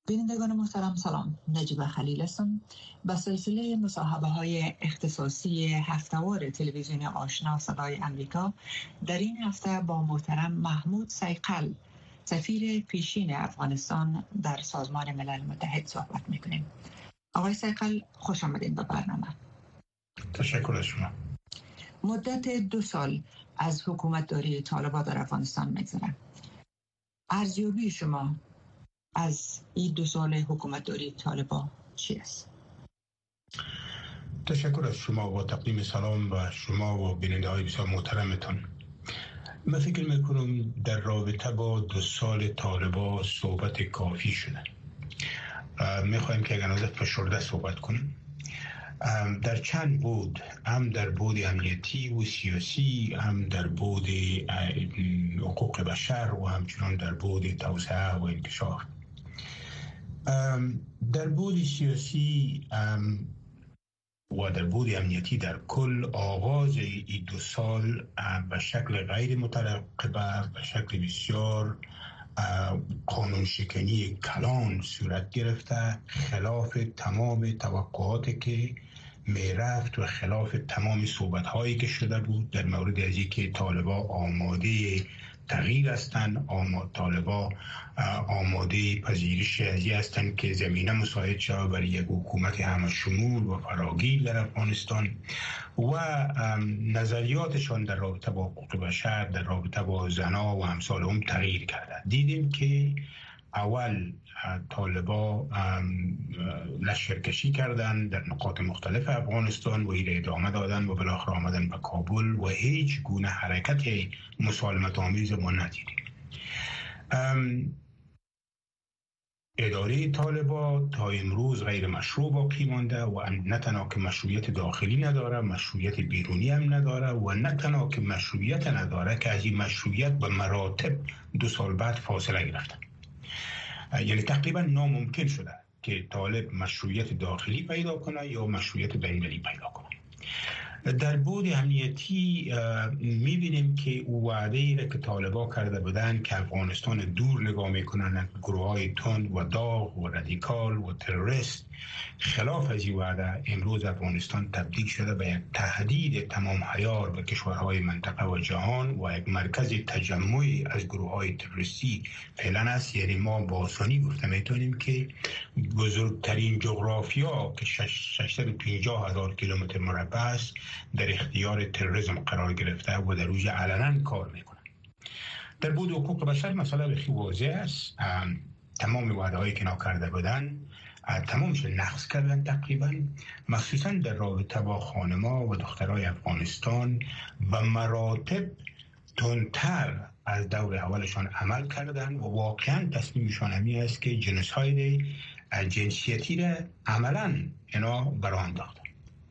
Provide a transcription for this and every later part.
بینندگان محترم سلام، نجیب خلیل هستم. به سلسله مصاحبه های اختصاصی هفتهوار تلویزیون آشنا صدای امریکا در این هفته با محترم محمود صیقل، سفیر پیشین افغانستان در سازمان ملل متحد صحبت میکنیم. آقای صیقل، خوش آمدین به برنامه. تشکر از شما. مدت 2 سال از حکومت داری طالبان در افغانستان میگذره. ارزیابی شما از این 2 سال حکومت داری طالبان چی است؟ تشکر از شما و تقدیم سلام به شما و بیننده های بسیار محترمتان. من فکر میکنم در رابطه با 2 سال طالبان صحبت کافی شده. میخوایم که اگر فشرده صحبت کنیم در چند بود، هم در بود امنیتی و سیاسی، هم در بود حقوق بشر و همچنان در بود توسعه و انکشاف. در بود سیاسی و در بود امنیتی در کل آغاز این 2 سال به شکل غیر مترقبه، به شکل بسیار قانون شکنی کلان صورت گرفته، خلاف تمام توقعاتی که میرفت و خلاف تمام صحبت هایی که شده بود در مورد از اینکه طالبان آماده تغییر هستند، طالبان آماده پذیرش ازی هستند که زمینه مساعد شود برای یک حکومت همه شمول و فراگیر در افغانستان و نظریاتشان در رابطه با حقوق بشر، در رابطه با زنا و امثال هم تغییر کرده. دیدیم که اول طالبان لشکرکشی کردن در نقاط مختلف افغانستان و ایره ادامه دادن و بالاخره آمدن به کابل و هیچ گونه حرکت مسالمت آمیز ما ندیدیم. اداره طالبان تا امروز غیر مشروع باقی مانده و نه تنها که مشروعیت داخلی نداره، مشروعیت بیرونی هم نداره و نه تنها که مشروعیت نداره که از این مشروعیت به مراتب 2 سال بعد فاصله گرفته. یعنی تقریبا ناممکن شده که طالب مشروعیت داخلی پیدا کنه یا مشروعیت بین‌المللی پیدا کنه. در بود امنیتی میبینیم که او وعده‌ای را که طالبان کرده بودن که افغانستان دور نگاه میکنن، گروه‌های تند و داغ و رادیکال و تروریست، خلاف از این وعده امروز افغانستان تبدیل شده به یک تهدید تمام عیار به کشورهای منطقه و جهان و یک مرکز تجمعی از گروه‌های تروریستی فعلا است. یعنی ما با آسانی گفته میتونیم که بزرگترین جغرافیا که 650,000 کیلومتر مربع است در اختیار تروریسم قرار گرفته و در روی علنا کار میکنه. در بود حقوق بشر مسئله بخی واضح است. تمام وعده هایی که کرده بودن تمامش نقض کردن تقریبا، مخصوصا در رابطه با خانم‌ها و دخترای افغانستان و مراتب تندتر از دور اولشان عمل کردن و واقعا تصمیمشان همی است که جنساید جنسیتی را عملا اینا برا انداختن.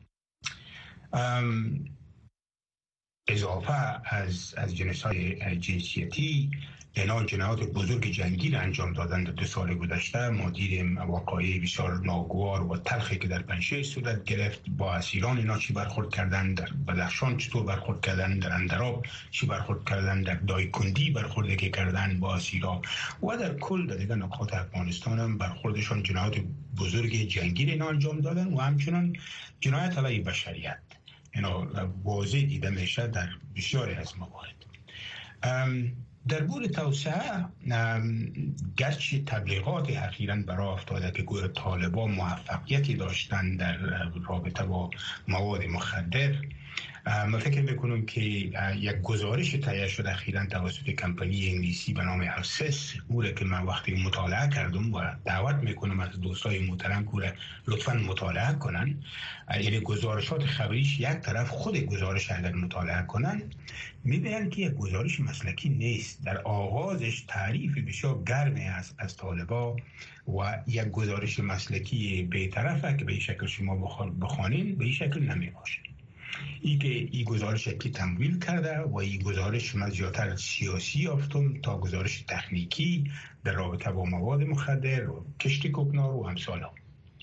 اضافه از جنسای جنسیتی اینا جنایات بزرگ جنگی را انجام دادن. در 2 سال گذشته ما دیدیم واقعی بسیار ناگوار و تلخی که در پنجشیر صورت گرفت. با اسیران اینا چی برخورد کردن، در بدخشان چطور برخورد کردن، در اندراب چی برخورد کردن، در دایکندی برخوردی که کردن با اسیران و در کل در دیگر نقاط افغانستان هم برخوردشان جنایات بزرگ جنگی را انجام دادن و همچنان جنایت علیه بشریت اینا واضح دیده میشه در بسیاری از موارد. در بود توسعه گرچه تبلیغات اخیراً برای افتاده که گویا طالبان موفقیتی داشتن در رابطه با مواد مخدر، من فکر میکنم که یک گزارش تهیه شده اخیراً توسط کمپانی انگلیسی به نام ارسس، اون که من وقتی مطالعه کردم و دعوت میکنم از دوستای محترم که لطفاً مطالعه کنن. یعنی گزارشات خبریش یک طرف، خود گزارش اگر مطالعه کنن میبینن که یک گزارش مسلکی نیست. در آغازش تعریف بسیار گرمی است از طالبان و یک گزارش مسلکی بی‌طرفه که به این شکل شما بخوانین به این شکل نمیباشه. این گزارش کی تمویل کرده و این گزارش من زیادتر سیاسی یافتم تا گزارش تکنیکی در رابطه با مواد مخدر و کشت کوکنار و امثال ها.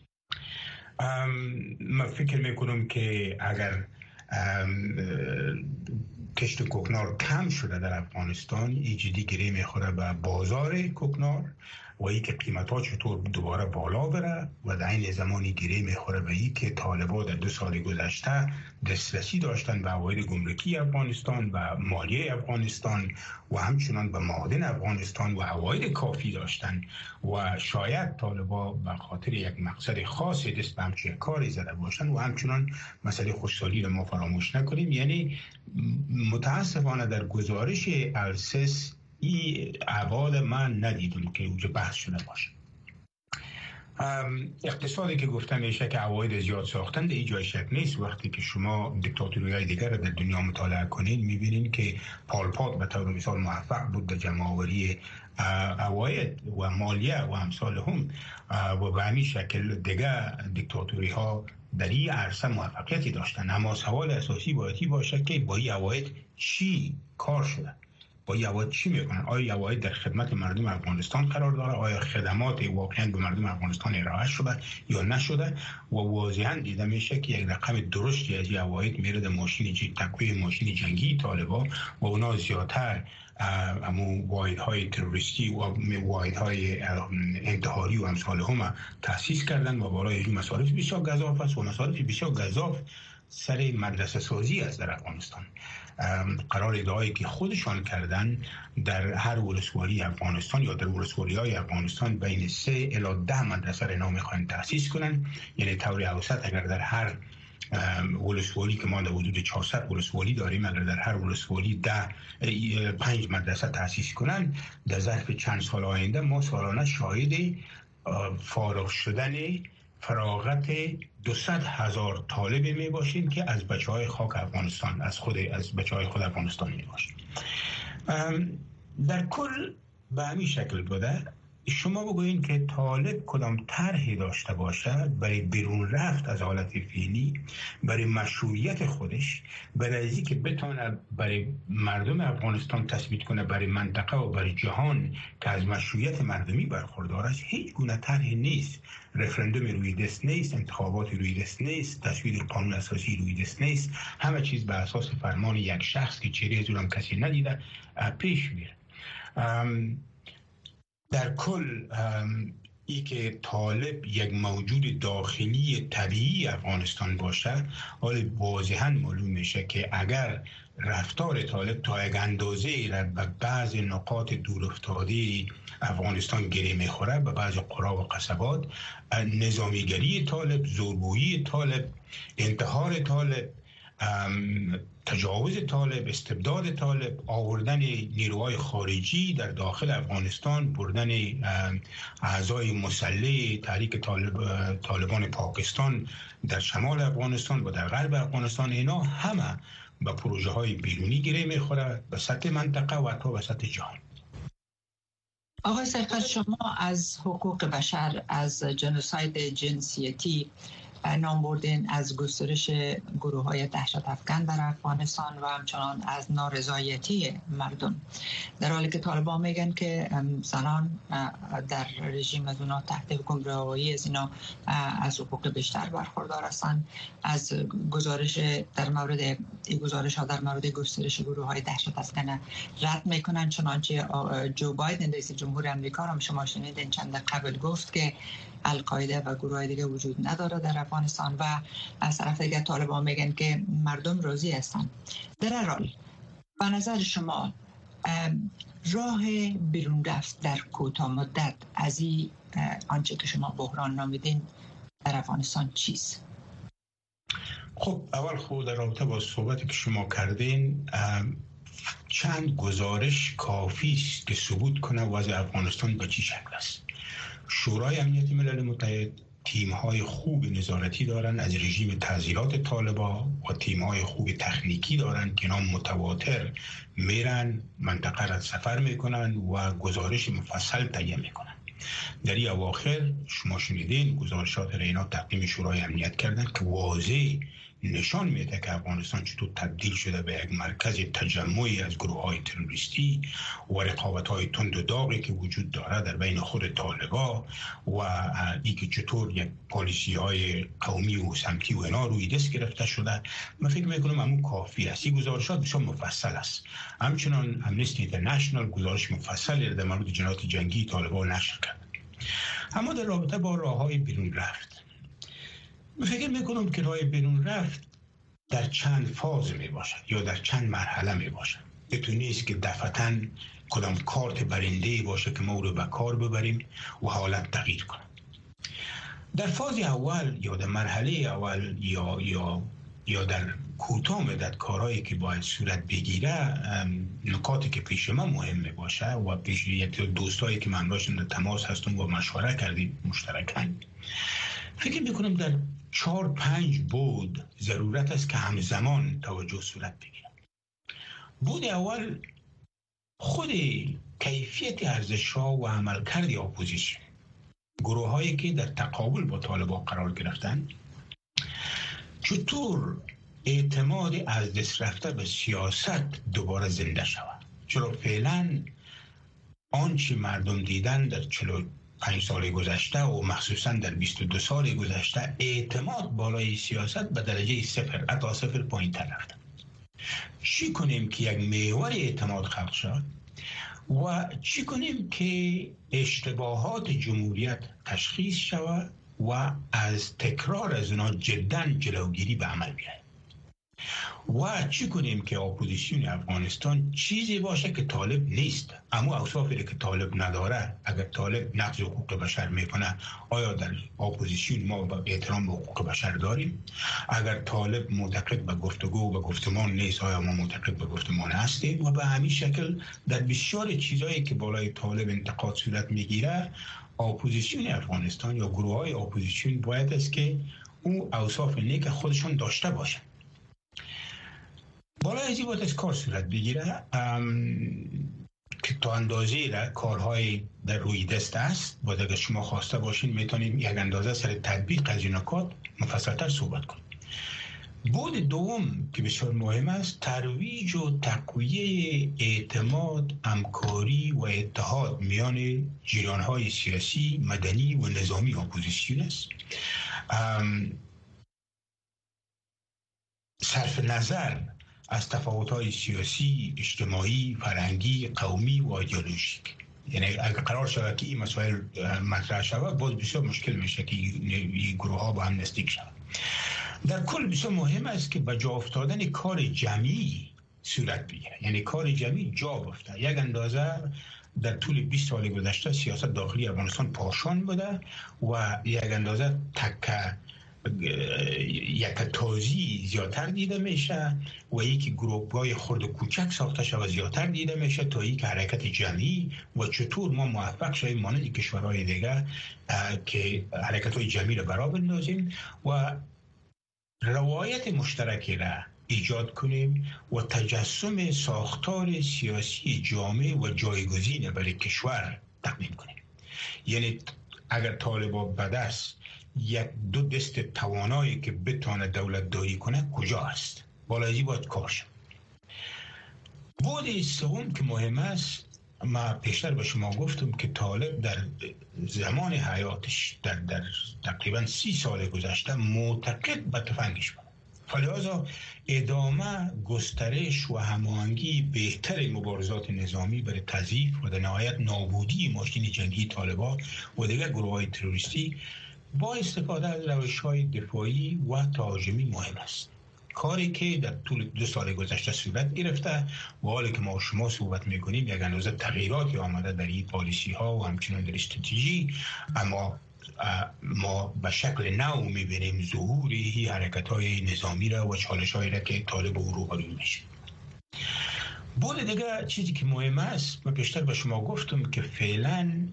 من فکر میکنم که اگر کشت کوکنار کم شده در افغانستان، این جدی گره میخوره به بازار کوکنار و این که قیمت ها چطور دوباره بالا بره و در این زمانی گره میخوره به این که طالبان در 2 سال گذشته دسترسی داشتن به عواید گمرکی افغانستان و مالیه افغانستان و همچنان به معادن افغانستان و عواید کافی داشتن و شاید طالبان به خاطر یک مقصد خاص دست به همچین کاری زده باشن و همچنان مسئله خوشحالی را ما فراموش نکنیم. یعنی متاسفانه در گزارش السس این عواد من ندیدم که اونجا بحث شده باشه. اقتصادی که گفته میشه که عواید زیاد ساختن، در جای شک نیست. وقتی که شما دیکتاتوری‌های دیگر در دنیا مطالعه کنین میبینین که پال پات به طور مثال موفق بود در جمع‌آوری عواید و مالیه و امثال هم و به همین شکل دیگر دیکتاتوری‌ها در این عرصه موفقیتی داشتن. اما سوال اساسی باید باشه که با این عواید چی کار شده، با این عواید چی میکنن؟ آیا عواید در خدمت مردم افغانستان قرار داره؟ آیا خدمات واقعا به مردم افغانستان ارائه شده یا نشده؟ و واضحا دیده میشه که یک رقم درستی از این عواید میره در تقویه ماشین جنگی طالبان و اونا زیادتر امو واحدهای تروریستی و واحدهای انتحاری و امثال هم تأسیس کردن و برای این مصارف بسیار گزاف است و مصارف بسیار گزاف سر مدرسه سازی است در افغانستان. قرار ادعایی که خودشان کردن در هر ولسوالی افغانستان یا در ولسوالی‌های افغانستان بین 3 الی 10 مدرسه را میخوان تأسیس کنن. یعنی طور اوسط اگر در هر ولسوالی که ما در حدود 400 ولسوالی داریم، اگر در هر ولسوالی 5 مدرسه تأسیس کنن، در ظرف چند سال آینده ما سالانه شاهد فارغ شدن فراغت 200,000 طالب می باشیم که از بچه‌های خاک افغانستان، از بچه‌های خود افغانستان می باشیم. در کل به همین شکل بوده. شما بگوین که طالب کدام طرحی داشته باشه برای بیرون رفت از حالت فعلی، برای مشروعیت خودش، برای اینکه بتونه برای مردم افغانستان تثبیت کنه، برای منطقه و برای جهان که از مشروعیت مردمی برخوردار است، هیچ گونه طرحی نیست. رفراندوم روی دست نیست، انتخابات روی دست نیست، تصویب قانون اساسی روی دست نیست. همه چیز به اساس فرمان یک شخص که چهره از اونم کسی ندیده پیش میره. در کل ای که طالب یک موجود داخلی طبیعی افغانستان باشه، حال واضحا معلوم میشه که اگر رفتار طالب تا یک اندازه را به بعض نقاط دورافتاده افغانستان گره میخوره، به بعض قرا و قصبات، نظامیگری طالب، زورگویی طالب، انتحار طالب، تجاوز طالب، استبداد طالب، آوردن نیروهای خارجی در داخل افغانستان، بردن اعضای مسلح تحریک طالبان پاکستان در شمال افغانستان و در غرب افغانستان، اینا همه به پروژه های بیرونی گره میخوره به سطح منطقه و حتی به سطح جهان. آقای سرخط، شما از حقوق بشر، از جنوساید جنسیتی نام بردین، از گسترش گروه‌های دهشت افکن در افغانستان و همچنان از نارضایتی مردم، در حالی که طالبان میگن که زنان در رژیم از اونا تحت حکمرانی از اینا از حقوق بیشتر برخوردار هستند. از گزارش در مورد در مورد گسترش گروه‌های دهشت افکن رد میکنن، چنانچه جو بایدن رئیس جمهور آمریکا هم شما شنیدین چند قبل گفت که القاعده و گروه دیگه وجود نداره در افغانستان و از طرف دیگه طالبان میگن که مردم راضی هستن. در هر حال به نظر شما راه بیرون رفت در کوتاه مدت از این آنچه که شما بحران نامیدین در افغانستان چیست؟ خب اول خود در رابطه با صحبتی که شما کردین، چند گزارش کافی است که ثبوت کنه وضع افغانستان به چی شکل است. شورای امنیت ملل متحد تیم‌های خوب نظارتی دارن از رژیم تعزیرات طالبان و تیم‌های خوب تکنیکی دارن که نام متواتر میرن منطقه را سفر میکنن و گزارش مفصل تهیه میکنن. در این اواخر شما شنیدین گزارشات را اینا تقدیم شورای امنیت کردن که واضح نشان میده که افغانستان چطور تبدیل شده به یک مرکز تجمعی از گروه‌های تروریستی و رقابت‌های تند و داغی که وجود داره در بین خود طالبان و اینکه چطور یک پالیسی‌های قومی و سمتی و اینا روی دست گرفته شده. من فکر می‌کنم همون کافی است. این گزارشات بسیار مفصل است. همچنان امنستی اینترنشنال گزارش مفصلی در مورد جنایات جنگی طالبان نشر کرد. اما در رابطه با راه‌های بیرون رفت، فکر میکنم که راه بیرون رفت در چند فاز می باشد یا در چند مرحله می باشد. اینطور نیست که دفعتاً کدام کارت برنده باشه که ما او رو به کار ببریم و حالت تغییر کنه. در فاز اول یا در مرحله اول یا در کوتاه مدت کارهایی که باید صورت بگیره، نکاتی که پیش من مهم می باشه و پیش دوستایی که من باشم در تماس هستم و مشوره کردیم مشترکاً، فکر میکنم در 4-5 بود ضرورت است که همزمان توجه صورت بگیرد. بود اول خود کیفیت ارزش‌ها و عملکرد اپوزیسیون، گروه‌هایی که در تقابل با طالبان قرار گرفتند، چطور اعتماد از دست رفته به سیاست دوباره زنده شود. چرا فعلا آنچه مردم دیدن در 45 سال گذشته و مخصوصا در 22 سال گذشته، اعتماد بالای سیاست به درجه 0 حتی 0 پایین تر رفته. چی کنیم که یک محور اعتماد خلق شد و چی کنیم که اشتباهات جمهوریت تشخیص شود و از تکرار از اونا جدا جلوگیری به عمل بیاید و چی کنیم که اپوزیسیون افغانستان چیزی باشه که طالب نیست، اما اوصافی که طالب نداره. اگر طالب نقض حقوق بشر میکنه، آیا در اپوزیسیون ما به احترام به حقوق بشر داریم؟ اگر طالب معتقد به گفتگو و گفتمان نیست، آیا ما معتقد به گفتمان هستیم؟ و به همین شکل در بسیار چیزایی که بالای طالب انتقاد صورت میگیره، اپوزیسیون افغانستان یا گروه های اپوزیسیون باید است که اون اوصاف نیک خودشون داشته باشن. بالای ازی باید از کار صورت بگیره که تا اندازه را کارهای در روی دست است. باید اگر شما خواسته باشین میتونیم یک اندازه سر تطبیق از این نکات مفصل‌تر صحبت کنیم. بود دوم که بسیار مهم است، ترویج و تقویه اعتماد، همکاری و اتحاد میان جریان‌های سیاسی، مدنی و نظامی اپوزیسیون است. صرف نظر از تفاوت‌های سیاسی، اجتماعی، فرهنگی، قومی و ایدئولوژیک. یعنی اگر قرار شود که این مسائل مطرح شود، باز بسیار مشکل میشه که این گروه‌ها با هم نزدیک شوند. در کل بسیار مهم است که به جا افتادن کار جمعی صورت بگیره. یعنی کار جمعی جا بیفته. یک اندازه در طول 20 سال گذشته سیاست داخلی افغانستان پاشان بوده و یک اندازه یک تازی زیادتر دیده میشه و یکی گروه‌های خرد و کوچک ساخته شده زیادتر دیده میشه تا یک حرکت جمعی و چطور ما موفق شویم مانند کشورهای دیگه که حرکت‌های جمعی را برا بندازیم و روایت مشترکی را ایجاد کنیم و تجسم ساختار سیاسی جامع و جایگزین برای کشور تقدیم کنیم. یعنی اگر طالبان به دست یک دو دست توانایی که بتونه دولت داری کنه کجا است؟ بالایی باید کار شد. بود سوم که مهم است، ما پیشتر به شما گفتم که طالب در زمان حیاتش در تقریبا 30 سال گذشته معتقد به تفنگش بود. فلذا ادامه، گسترش و هماهنگی بهتر مبارزات نظامی برای تضعیف و در نهایت نابودی ماشین جنگی طالبان و دیگر گروه‌های تروریستی با استفاده از روش‌های دفاعی و تهاجمی مهم است. کاری که در طول 2 سال گذشته صورت گرفته و حالی که ما شما صحبت میکنیم یک اندازه تغییراتی آمده در این پالیسی ها و همچنان در استراتژی، اما ما به شکل نو میبینیم ظهور این حرکت های نظامی را و چالش هایی را که طالب او روبرو میشه. بود دیگه چیزی که مهم است، من پیشتر به شما گفتم که فعلا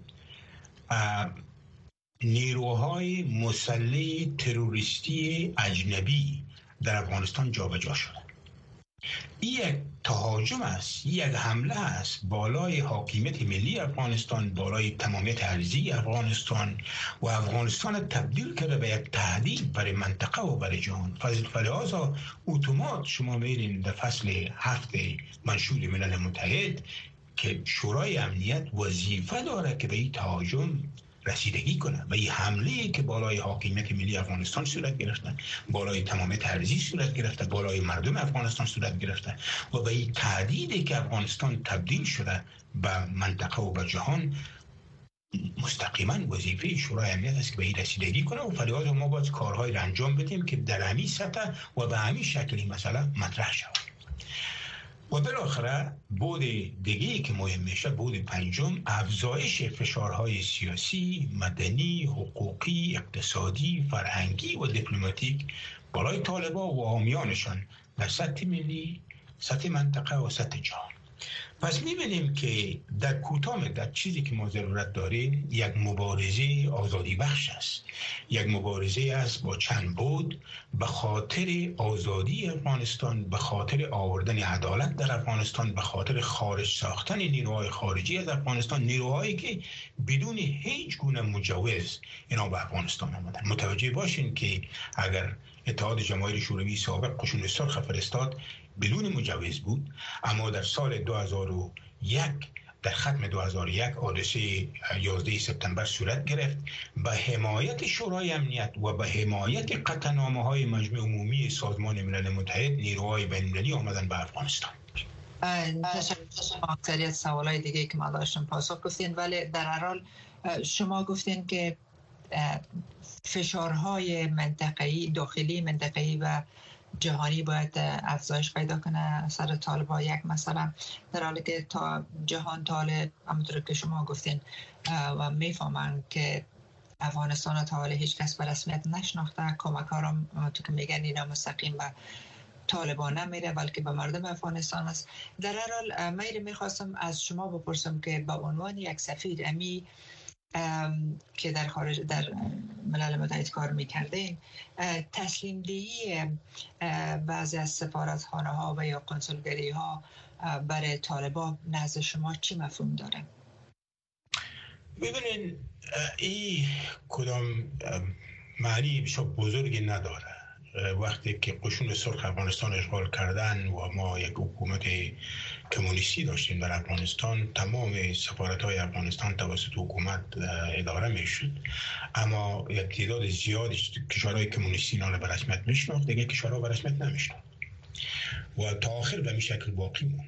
نیروهای مسلح تروریستی اجنبی در افغانستان جابجا شده. این یک تهاجم است، یک حمله است بالای حاکمیت ملی افغانستان، بالای تمامیت ارضی افغانستان و افغانستان تبدیل کرده به یک تهدید برای منطقه و برای جهان. فلذا اتومات شما میرین در فصل 7 منشور ملل متحد که شورای امنیت وظیفه داره که به این تهاجم رسیدگی کنه و این حمله که بالای حاکمیت ملی افغانستان صورت گرفته، بالای تمامیت ارضی صورت گرفته، بالای مردم افغانستان صورت گرفته و به این تهدیدی که افغانستان تبدیل شده به منطقه و به جهان مستقیما وظیفه شورای امنیت است که به این رسیدگی کنه و فریاد ما باید کارهایی را انجام بدیم که در همین سطح و به همین شکلی مثلا مطرح شود. و بالاخره بود دیگه‌ای که مهم میشه، بود پنجم، افزایش فشارهای سیاسی، مدنی، حقوقی، اقتصادی، فرهنگی و دیپلماتیک بالای طالبان و حامیانشان در سطح ملی، سطح منطقه و سطح جهان. پس می‌بینیم که در کوتاه مدت چیزی که ما ضرورت داریم یک مبارزه آزادی بخش است، یک مبارزه است با چند بود به خاطر آزادی افغانستان، به خاطر آوردن عدالت در افغانستان، به خاطر خارج ساختن نیروهای خارجی از افغانستان، نیروهایی که بدون هیچ گونه مجوز اینا به افغانستان آمدن. متوجه باشین که اگر اتحاد جماهیر شوروی سابق قشون سرخ فرستاد بدون مجوز بود، اما در سال 2001 در ختم 2001 حادثه 11 سپتامبر صورت گرفت. به حمایت شورای امنیت و به حمایت قطعنامه‌های مجمع عمومی سازمان ملل متحد نیروهای بین‌المللی آمدن به افغانستان. اکثریت سوالای دیگه که ما داشتم پاسخ گفتین، ولی در هر حال شما گفتین که فشارهای منطقه‌ای، داخلی، منطقه‌ای و جهانی باید افزایش پیدا کنه سر طالبان. یک مثلا در حالی که تا جهان طالب همونطور که شما گفتین و میفهمن که افغانستان تا حالا هیچ کس به رسمیت نشناخته، کمکارم تو که میگن اینا مستقیم به طالبان نمیره بلکه به مردم افغانستان است. در هر حال میخواستم از شما بپرسم که به عنوان یک سفیر امی که در خارج در ملل متحد کار میکردین، تسلیم دهی بعضی از سفارتخانه ها و یا کنسولگری ها برای طالبان نزد شما چی مفهوم داره؟ ببینین این کدام معنی بسیار بزرگی نداره. وقتی که قشون سرخ افغانستان اشغال کردن و ما یک حکومت کمونیستی داشتیم در افغانستان، تمام سفارت‌های افغانستان توسط حکومت اداره میشد، اما یک تعداد زیادی کشورهای کمونیستی نان به رسمیت میشناخت، دیگه کشورها به رسمیت نمیشناخت و تا آخر به این شکل باقی موند.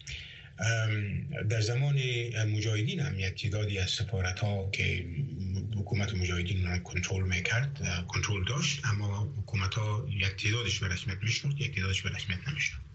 در زمان مجاهدین هم یک تعدادی از سفارت‌ها که حکومت مجاهدین را کنترل میکرد کنترل داشت، اما حکومت‌ها یک تعدادش به رسمیت میشناخت، یک تعدادش به رسمیت نمیشناخت.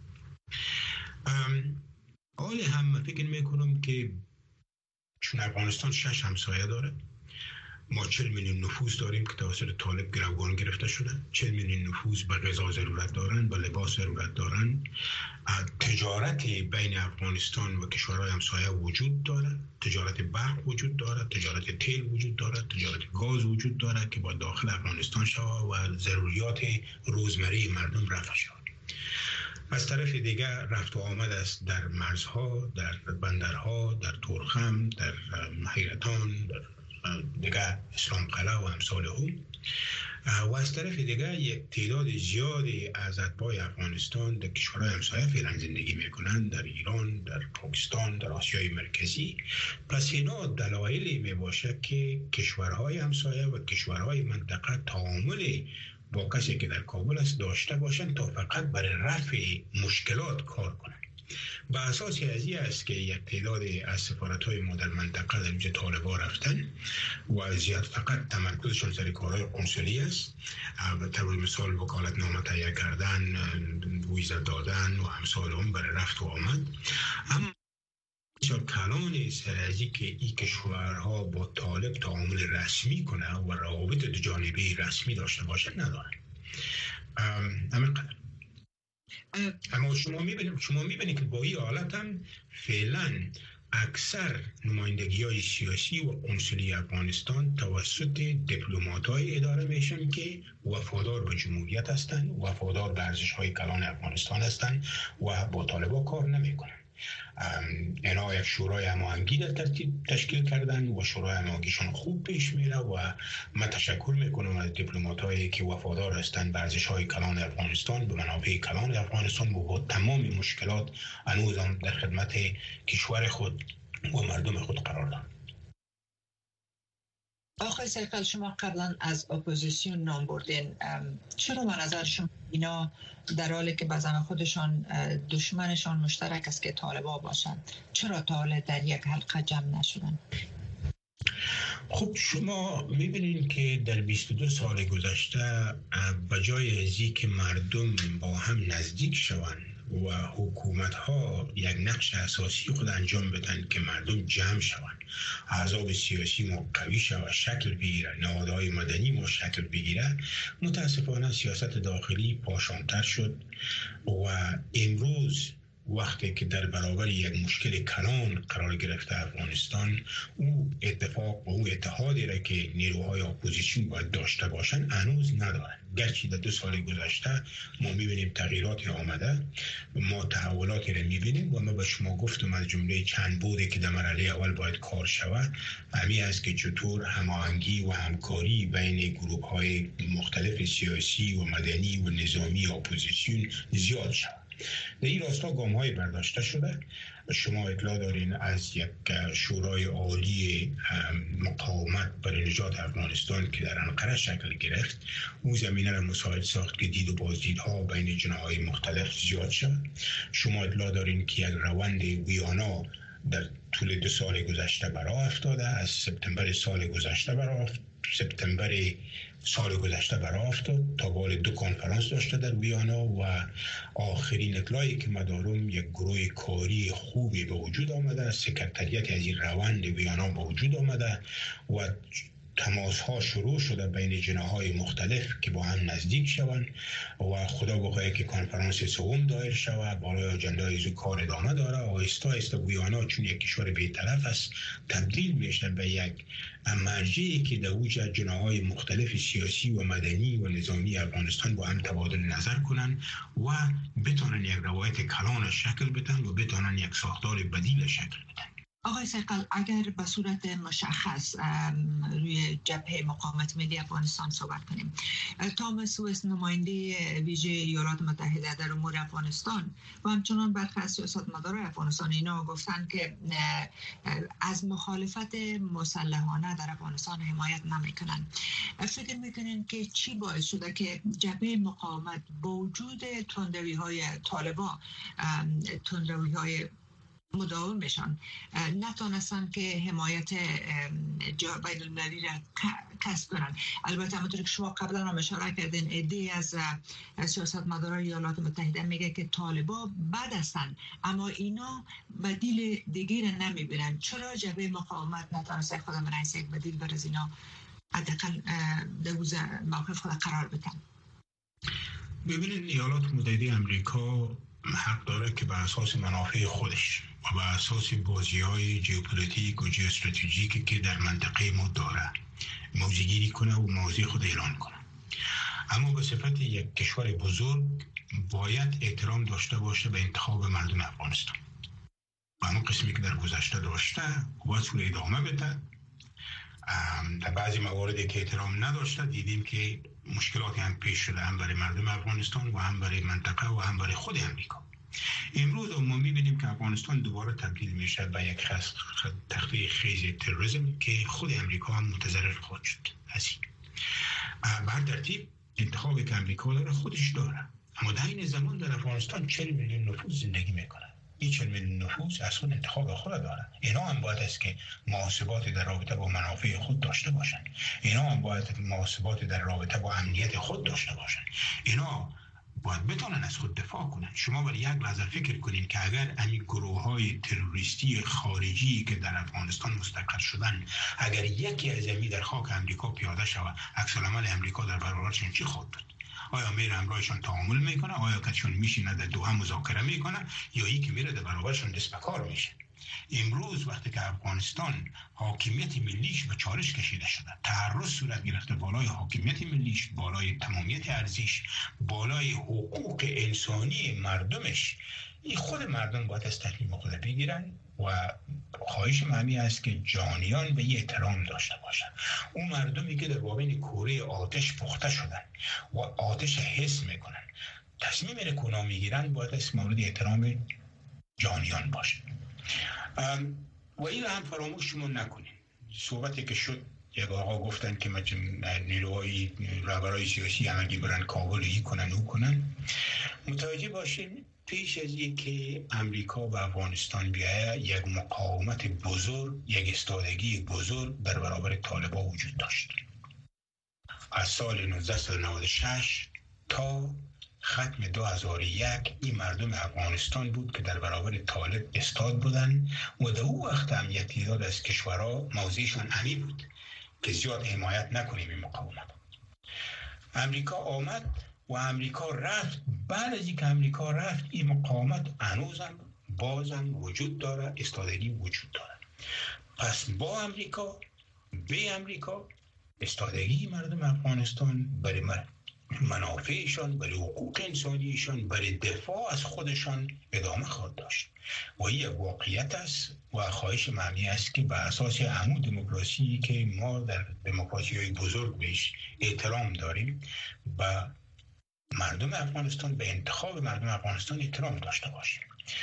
حال هم فکر میکنم که چون افغانستان 6 همسایه داره، ما 40 میلیون نفوس داریم که توسط طالب گروگان گرفته شده. 40 میلیون نفوس به غذا ضرورت دارن، به لباس ضرورت دارن. تجارت بین افغانستان و کشورهای همسایه وجود داره، تجارت برق وجود داره، تجارت تیل وجود داره، تجارت گاز وجود داره که با داخل افغانستان شود و ضروریات روزمره مردم رفع شود. از طرف دیگر رفت و آمد است در مرزها، در بندرها، در تورخم، در حیرتان، در دیگر اسلام قلعه و امثال هم. و از طرف دیگر یک تعداد زیادی از اتباع افغانستان در کشورهای همسایه فعلا زندگی میکنند، در ایران، در پاکستان، در آسیای مرکزی. پس اینا دلایلی میباشه که کشورهای همسایه و کشورهای منطقه تعامل با کسی که در کابل است داشته باشند تا فقط برای رفع مشکلات کار کنند. به اساس ازی است که یک تعداد از سفارت‌های ما در منطقه در اینجا طالبان رفتن و زیاد فقط تمرکزشون سر کارهای قنصلی است. البته به مثال وکالتنامه تهیه کردن، ویزا دادن و امثال هم برای رفت و آمد. اما بسیار کلان سرازی که این کشورها با طالب تعامل رسمی کنه و روابط دو جانبه رسمی داشته باشه ندارن. همین قدر. اما شما میبینید که با این حالت هم فعلا اکثر نمایندگی‌های سیاسی و قنصلی افغانستان توسط دیپلمات‌های اداره میشن که وفادار به جمهوریت هستند، وفادار به ارزش‌های کلان افغانستان هستند و با طالبان کار نمیکنن. اینا یک شورای هماهنگی در تشکیل کردن و شورای هماهنگیشون خوب پیش میره و من تشکر میکنم از دیپلمات‌هایی که وفادار هستند به ارزش‌های کلان افغانستان، به منافع کلان افغانستان و با تمام مشکلات هنوز هم در خدمت کشور خود و مردم خود قرار دارند. آقای سیقل، شما قبلا از اپوزیسیون نام بردین. چرا به نظر شما اینا در حالی که بزن خودشان دشمنشان مشترک است که طالبان باشند، چرا تا حالا در یک حلقه جمع نشدن؟ خب شما میبینید که در 22 سال گذشته بجای از اینکه مردم با هم نزدیک شوند و حکومت ها یک نقش اساسی خود انجام بدن که مردم جمع شوند، احزاب سیاسی ما قوی شود، شکل بگیره، نهادهای مدنی ما شکل بگیره، متاسفانه سیاست داخلی پاشانتر شد و امروز وقتی که در برابر یک مشکل کلان قرار گرفته افغانستان، او اتفاق و او اتحادی را که نیروهای اپوزیسیون باید داشته باشند هنوز ندارند. گرچه در 2 سال گذشته ما میبینیم تغییراتی آمده، ما تحولاتی را میبینیم و ما به شما گفتم از جمله چند بودی که در مرحله اول باید کار شود همین است که چطور هماهنگی و همکاری بین گروه های مختلف سیاسی و مدنی و نظامی اپوزیسیون زیاد شود. در این راستا گام‌های برداشته شده. شما اطلاع دارین از یک شورای عالی مقاومت برای نجات افغانستان که در انقره شکل گرفت، اون زمینه را مساعد ساخت که دید و بازدیدها بین جناح‌های مختلف زیاد شد. شما اطلاع دارین که یک روند ویانا در طول 2 سال گذشته برآ افتاده، از سپتامبر سال گذشته برآ افتاد تا بال 2 کنفرانس داشته در ویانا و آخرین اطلاعی که ما دارم یک گروه کاری خوبی به وجود آمده، سکرتریت از این روند ویانا به وجود آمده و تماس ها شروع شده بین جناح‌های مختلف که با هم نزدیک شوند و خدا بخواهد که کنفرانس سوم دایر شود. بالای اجنده ایزو کار ادامه داره. آهسته آهسته ویانا چون یک کشور بی‌طرف است تبدیل میشه به یک مرجعی که در اوج جناح‌های مختلف سیاسی و مدنی و نظامی افغانستان با هم تبادل نظر کنند و بتونن یک روایت کلان شکل بدن و بتونن یک ساختار بدیل شکل بدن. آقای صقل، اگر به صورت مشخص روی جبهه مقاومت ملی افغانستان صحبت کنیم، تامس وست نماینده ویژه ایالات متحده در امور افغانستان و همچنان برخی از سیاستمداران افغانستان اینا گفتن که از مخالفت مسلحانه در افغانستان حمایت نمیکنن. فکر میکنین که چی باعث شده که جبهه مقاومت با وجود تندروی‌های طالبان، تندروی‌های مداومشان، نتونستن که حمایت بین المللی را کسب کنن؟ البته همونطور که شما قبلا هم اشاره کردین عده‌ای از سیاستمداران ایالات متحده میگه که طالبان بد هستن اما اینا بدیل دیگه را نمیبینن. چرا جبهه مقاومت نتونسته خود من از یک بدیل بر از اینا حداقل در موقف خود قرار بدن؟ ببینید، ایالات متحده آمریکا حق داره که بر اساس منافع خودش و بر اساس بازی‌های ژئوپلیتیک و ژئواستراتژیکی که در منطقه ما داره موضع‌گیری کنه و موضع خود اعلان کنه، اما به صفت یک کشور بزرگ باید احترام داشته باشه به انتخاب مردم افغانستان و همون قسمی که در گذشته داشته باید سوی ادامه بده. در بعضی مواردی که احترام نداشته دیدیم که مشکلاتی هم پیش شده، هم برای مردم افغانستان و هم برای منطقه و هم برای خود امریکا. امروز ما می‌بینیم که افغانستان دوباره تبدیل میشه به یک تخته خیز تروریسم که خود امریکا هم متضرر خود شد. بر ترتیب انتخابی که امریکا داره خودش داره، اما در این زمان در افغانستان 40 میلیون نفوس زندگی میکنه. این 40 میلیون نفوس از خود انتخاب خود داره. اینا هم باید است که محاسبات در رابطه با منافع خود داشته باشند. اینا هم باید محاسبات در رابطه با امنیت خود داشته باشند. اینا باید بتونن از خود دفاع کنن. شما برای یک لحظه فکر کنین که اگر همین گروه‌های تروریستی خارجی که در افغانستان مستقر شدن، اگر یکی از اینها در خاک امریکا پیاده شود، عکس‌العمل امریکا در برابرشون چی خواهد بود؟ آیا میره همراهشون تعامل میکنه؟ آیا کشون میشینه در دوحه مذاکره میکنه؟ یا ای که میره در برابرشون دست به کار میشه؟ امروز وقتی که افغانستان حاکمیت ملیش به چالش کشیده شده، تعرض صورت گرفته بالای حاکمیت ملیش، بالای تمامیت ارزیش، بالای حقوق انسانی مردمش، این خود مردم باید از تصمیم خود بگیرن و خواهش معنی است که جانیان به یه احترام داشته باشن. اون مردمی که در بابین کوره آتش پخته شدن و آتش حس میکنن، تصمیم رکونا میگیرن، باید از مورد احترام جانیان باشه. و این هم فراموش شما نکنید. صحبتی که شد یک آقا گفتن که نیروهای رهبرای سیاسی همگی برن کابل ای کنن او کنن. متوجه باشین پیش از اینکه امریکا و افغانستان بیاید یک مقاومت بزرگ، یک ایستادگی بزرگ در برابر طالبان وجود داشت. از سال 1996 تا ختم 2001 این مردم افغانستان بود که در برابر طالب استاد بودن و در او وقت هم یک تعداد از کشورها موضعشان همین بود که زیاد حمایت نکنیم این مقاومت. امریکا آمد و امریکا رفت. بعد از اینکه امریکا رفت این مقاومت هنوزم بازم وجود داره، استادگی وجود داره. پس با امریکا به امریکا استادگی مردم افغانستان برای منافعشان، برای حقوق انسانیشان، برای دفاع از خودشان ادامه خواهد داشت و این یک واقعیت است و خواهش معنی است که بر اساس همون دموکراسی که ما در دموکراسی‌های بزرگ بهش احترام داریم و مردم افغانستان به انتخاب مردم افغانستان احترام داشته باشیم.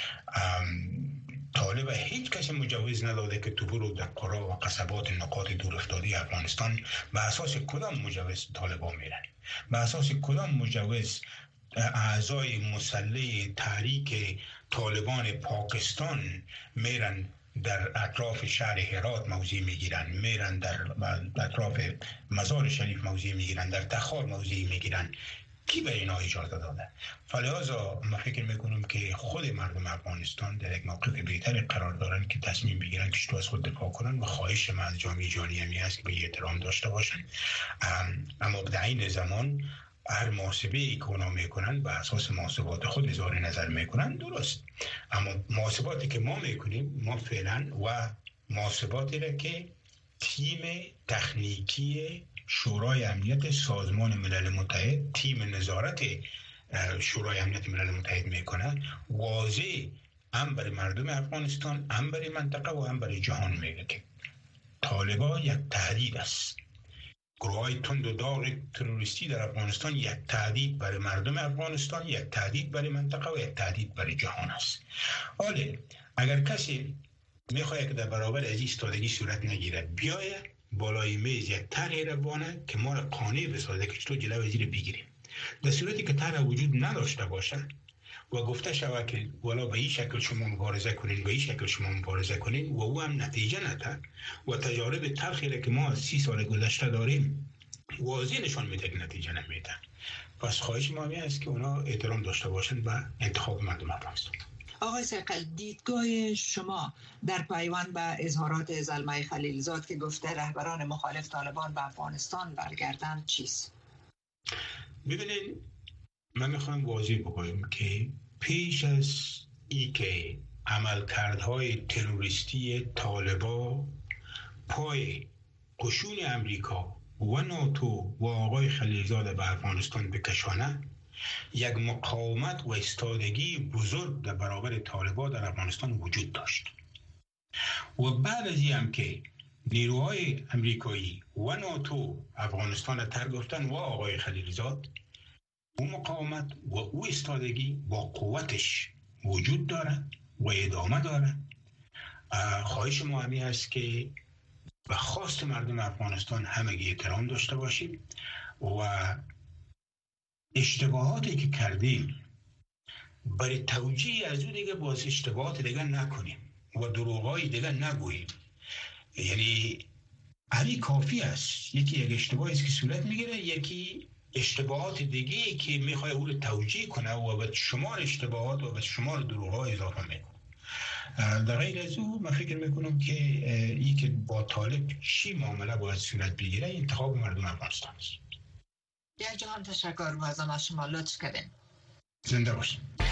طالب هیچ کسی مجوز نداده که تو برو در قرى و قصبات نقاط دور افتاده افغانستان به اساس کدام مجوز طالبان میرن، به اساس کدام مجوز اعضای مسلح تحریک طالبان پاکستان میرن در اطراف شهر هرات موضع میگیرن، میرن در اطراف مزار شریف موضع میگیرن، در تخار موضع میگیرن. کی به اینا اجازه داده؟ فلذا ما فکر میکنم که خود مردم افغانستان در یک موقف بهتری قرار دارن که تصمیم بگیرن که چطور از خود دفاع کنن و خواهش من از جامعه جهانی همی است که به احترام داشته باشن. اما در این زمان هر محاسبه‌ای که اونا میکنن به اساس محاسبات خود اظهار نظر میکنن درست، اما محاسباتی که ما میکنیم ما فعلا و محاسباتی را که تیم تکنیکی شورای امنیت سازمان ملل متحد، تیم نظارت شورای امنیت ملل متحد میکنه، واضح هم برای مردم افغانستان، هم برای منطقه و هم برای جهان میگه که طالبان یک تهدید است. گروه‌های تند و داغ تروریستی در افغانستان یک تهدید برای مردم افغانستان، یک تهدید برای منطقه و یک تهدید برای جهان است. حالا اگر کسی میخواد که در برابر از ایستادگی صورت نگیره، بیاید بالای میز یک طرح روانه که ما را قانع بسازه که چطور جلوی وزیر بگیریم. در صورتی که طرح وجود نداشته باشه و گفته شود که والا به این شکل شما مبارزه کنین، به این شکل شما مبارزه کنین و او هم نتیجه نده و تجارب تلخی را که ما از 30 سال گذشته داریم واضح نشان میده که نتیجه نمیده. پس خواهش ما می است که اونا احترام داشته باشن و انتخاب مردم افغانستان. آقای صیقل، دیدگاه شما در پیوند به اظهارات زلمه خلیلزاد که گفته رهبران مخالف طالبان به افغانستان برگردند چیست؟ ببینید، من میخوام واضح بگویم که پیش از ای که عملکردهای تروریستی طالبان پای قشون امریکا و ناتو و آقای خلیلزاد به افغانستان بکشانه، یک مقاومت و ایستادگی بزرگ در برابر طالبان در افغانستان وجود داشت و بعد از این هم که نیروهای امریکایی و ناتو افغانستان را ترک گفتن و آقای خلیلزاد، اون مقاومت و او ایستادگی با قوتش وجود داره و ادامه داره. خواهش ما همی است که به خواست مردم افغانستان همگی احترام داشته باشیم و اشتباهاتی که کردیم برای توجیه از او دیگه باز اشتباهات دیگه نکنیم و دروغای دیگه نگوییم. یعنی همین کافی است. یکی یک اشتباهی است که صورت میگیره، یکی اشتباهات دیگه که میخواد او رو توجیه کنه و به شمار اشتباهات و به شمار دروغ‌ها اضافه میکنه. در غیر از او من فکر میکنم که این که با طالب چی معامله باید صورت بگیره انتخاب مردم افغانستان است. یک جهان تشکر، بازم از شما لطف کردین. زنده باشید.